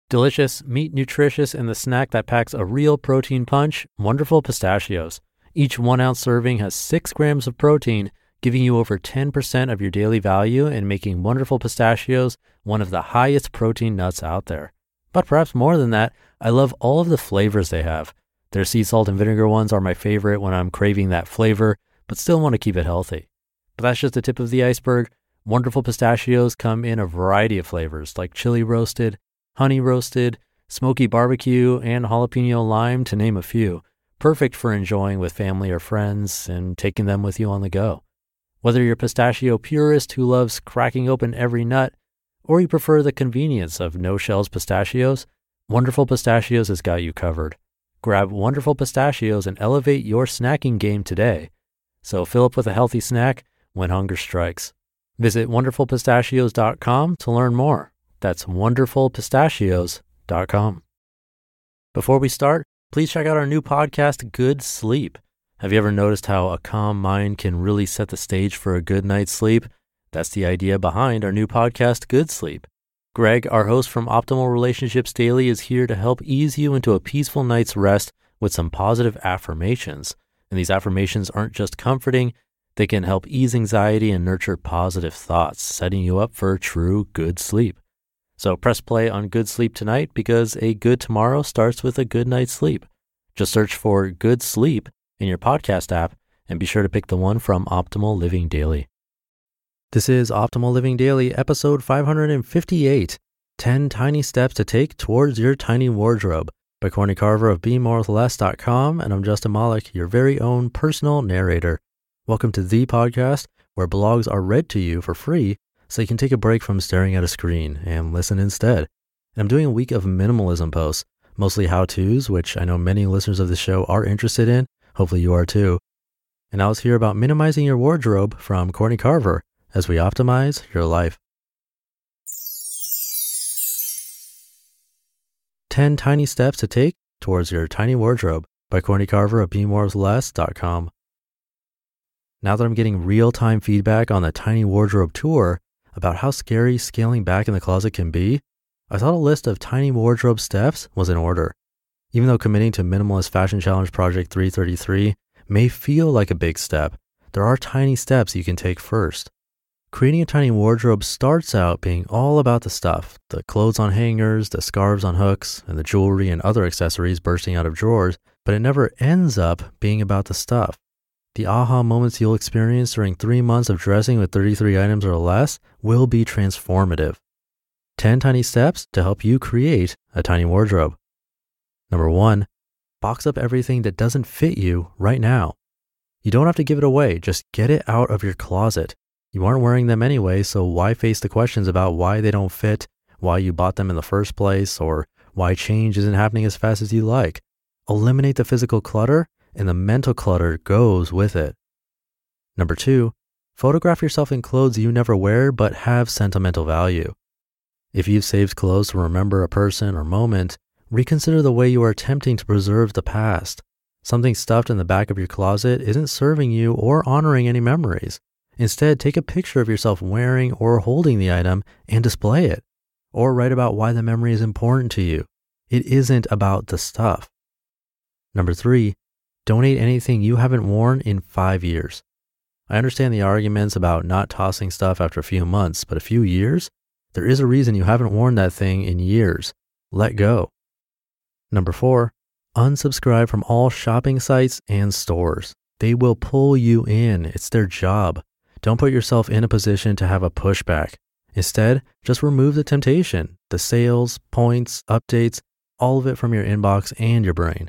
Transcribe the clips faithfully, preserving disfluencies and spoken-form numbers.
Delicious, meat nutritious, and the snack that packs a real protein punch, Wonderful Pistachios. Each one ounce serving has six grams of protein, giving you over ten percent of your daily value and making Wonderful Pistachios one of the highest protein nuts out there. But perhaps more than that, I love all of the flavors they have. Their sea salt and vinegar ones are my favorite when I'm craving that flavor, but still want to keep it healthy. But that's just the tip of the iceberg. Wonderful Pistachios come in a variety of flavors like chili roasted, honey roasted, smoky barbecue, and jalapeno lime, to name a few. Perfect for enjoying with family or friends and taking them with you on the go. Whether you're a pistachio purist who loves cracking open every nut, or you prefer the convenience of no-shells pistachios, Wonderful Pistachios has got you covered. Grab Wonderful Pistachios and elevate your snacking game today. So fill up with a healthy snack when hunger strikes. Visit wonderful pistachios dot com to learn more. That's wonderful pistachios dot com. Before we start, please check out our new podcast, Good Sleep. Have you ever noticed how a calm mind can really set the stage for a good night's sleep? That's the idea behind our new podcast, Good Sleep. Greg, our host from Optimal Relationships Daily, is here to help ease you into a peaceful night's rest with some positive affirmations. And these affirmations aren't just comforting, they can help ease anxiety and nurture positive thoughts, setting you up for true good sleep. So press play on Good Sleep tonight because a good tomorrow starts with a good night's sleep. Just search for Good Sleep in your podcast app and be sure to pick the one from Optimal Living Daily. This is Optimal Living Daily, episode five hundred fifty-eight, ten Tiny Steps to Take Towards Your Tiny Wardrobe by Courtney Carver of be more with less dot com, and I'm Justin Malik, your very own personal narrator. Welcome to the podcast where blogs are read to you for free so you can take a break from staring at a screen and listen instead. And I'm doing a week of minimalism posts, mostly how-tos, which I know many listeners of the show are interested in. Hopefully you are too. And now let's hear about minimizing your wardrobe from Courtney Carver as we optimize your life. ten Tiny Steps to Take Towards Your Tiny Wardrobe by Courtney Carver of be more with less dot com. Now that I'm getting real-time feedback on the Tiny Wardrobe Tour about how scary scaling back in the closet can be, I thought a list of tiny wardrobe steps was in order. Even though committing to Minimalist Fashion Challenge Project three thirty-three may feel like a big step, there are tiny steps you can take first. Creating a tiny wardrobe starts out being all about the stuff, the clothes on hangers, the scarves on hooks, and the jewelry and other accessories bursting out of drawers, but it never ends up being about the stuff. The aha moments you'll experience during three months of dressing with thirty-three items or less will be transformative. ten tiny steps to help you create a tiny wardrobe. Number one, box up everything that doesn't fit you right now. You don't have to give it away, just get it out of your closet. You aren't wearing them anyway, so why face the questions about why they don't fit, why you bought them in the first place, or why change isn't happening as fast as you like? Eliminate the physical clutter, and the mental clutter goes with it. Number two, photograph yourself in clothes you never wear but have sentimental value. If you've saved clothes to remember a person or moment, reconsider the way you are attempting to preserve the past. Something stuffed in the back of your closet isn't serving you or honoring any memories. Instead, take a picture of yourself wearing or holding the item and display it. Or write about why the memory is important to you. It isn't about the stuff. Number three, donate anything you haven't worn in five years. I understand the arguments about not tossing stuff after a few months, but a few years? There is a reason you haven't worn that thing in years. Let go. Number four, unsubscribe from all shopping sites and stores. They will pull you in. It's their job. Don't put yourself in a position to have a pushback. Instead, just remove the temptation, the sales, points, updates, all of it from your inbox and your brain.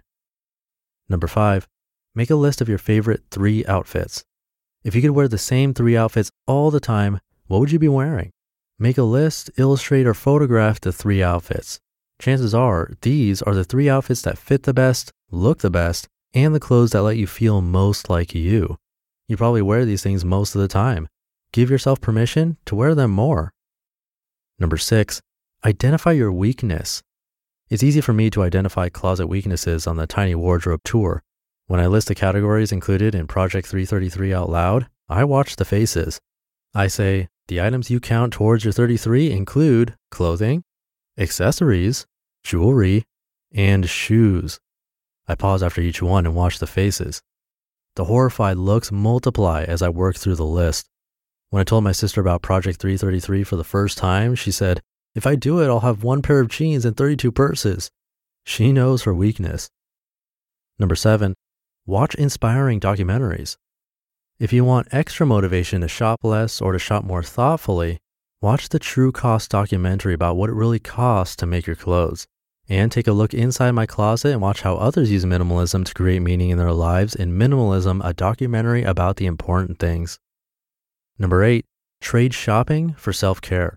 Number five, make a list of your favorite three outfits. If you could wear the same three outfits all the time, what would you be wearing? Make a list, illustrate, or photograph the three outfits. Chances are these are the three outfits that fit the best, look the best, and the clothes that let you feel most like you. You probably wear these things most of the time. Give yourself permission to wear them more. Number six, identify your weakness. It's easy for me to identify closet weaknesses on the Tiny Wardrobe Tour. When I list the categories included in Project three thirty-three out loud, I watch the faces. I say, the items you count towards your thirty-three include clothing, accessories, jewelry, and shoes. I pause after each one and watch the faces. The horrified looks multiply as I work through the list. When I told my sister about Project three thirty-three for the first time, she said, "If I do it, I'll have one pair of jeans and thirty-two purses." She knows her weakness. Number seven, watch inspiring documentaries. If you want extra motivation to shop less or to shop more thoughtfully, watch the True Cost documentary about what it really costs to make your clothes. And take a look inside my closet and watch how others use minimalism to create meaning in their lives in Minimalism, a documentary about the important things. Number eight, trade shopping for self-care.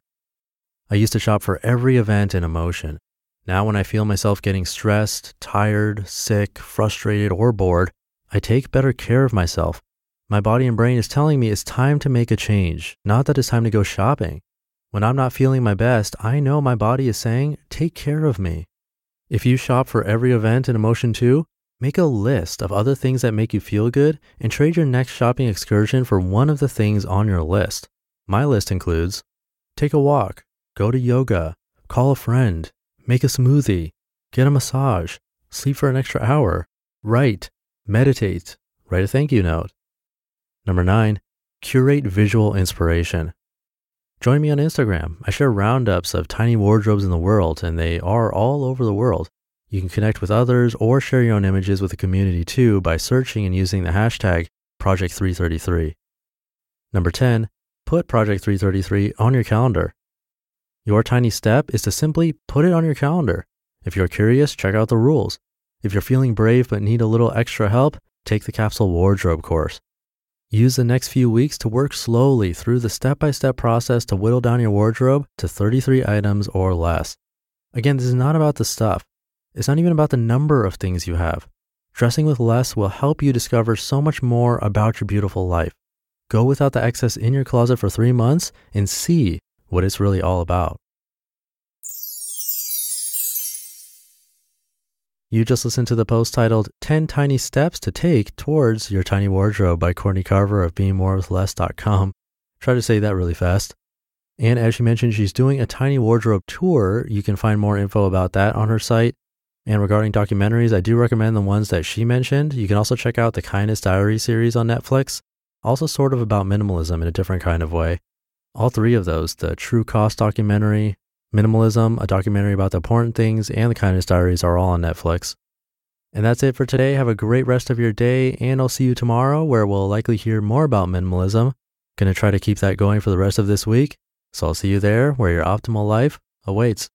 I used to shop for every event and emotion. Now when I feel myself getting stressed, tired, sick, frustrated, or bored, I take better care of myself. My body and brain is telling me it's time to make a change, not that it's time to go shopping. When I'm not feeling my best, I know my body is saying, take care of me. If you shop for every event and emotion too, make a list of other things that make you feel good and trade your next shopping excursion for one of the things on your list. My list includes take a walk, go to yoga, call a friend, make a smoothie, get a massage, sleep for an extra hour, write, meditate, write a thank you note. Number nine, curate visual inspiration. Join me on Instagram. I share roundups of tiny wardrobes in the world, and they are all over the world. You can connect with others or share your own images with the community too by searching and using the hashtag Project three thirty-three. Number ten, put Project three thirty-three on your calendar. Your tiny step is to simply put it on your calendar. If you're curious, check out the rules. If you're feeling brave but need a little extra help, take the Capsule Wardrobe course. Use the next few weeks to work slowly through the step-by-step process to whittle down your wardrobe to thirty-three items or less. Again, this is not about the stuff. It's not even about the number of things you have. Dressing with less will help you discover so much more about your beautiful life. Go without the excess in your closet for three months and see what it's really all about. You just listened to the post titled ten Tiny Steps to Take Towards Your Tiny Wardrobe by Courtney Carver of being more with less dot com. Try to say that really fast. And as she mentioned, she's doing a tiny wardrobe tour. You can find more info about that on her site. And regarding documentaries, I do recommend the ones that she mentioned. You can also check out the Kindness Diary series on Netflix, also sort of about minimalism in a different kind of way. All three of those, the True Cost documentary, Minimalism, a documentary about the important things, and the Kindness Diaries are all on Netflix. And that's it for today. Have a great rest of your day, and I'll see you tomorrow where we'll likely hear more about minimalism. Going to try to keep that going for the rest of this week. So I'll see you there where your optimal life awaits.